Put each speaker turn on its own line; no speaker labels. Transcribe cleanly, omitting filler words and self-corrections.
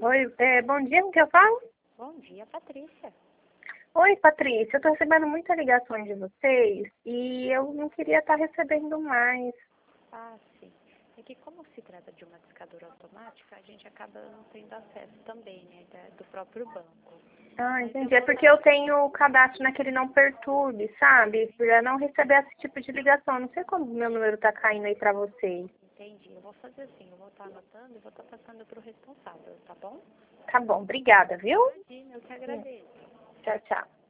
Oi, bom dia, com que eu falo?
Bom dia, Patrícia.
Oi, Patrícia, eu estou recebendo muitas ligações de vocês e eu não queria estar recebendo mais.
Ah, sim. É que como se trata de uma discadora automática, a gente acaba não tendo acesso também, né, do próprio banco.
Ah,
Mas eu
entendi. É
vou
porque
dar...
eu tenho o cadastro naquele não perturbe, sabe? Para não receber esse tipo de ligação. Não sei como meu número está caindo aí para vocês.
Entendi. Eu vou fazer assim, eu vou estar anotando e vou estar passando para o responsável, tá bom?
Tá bom, obrigada, viu?
Imagina, eu que agradeço.
Tchau, tchau.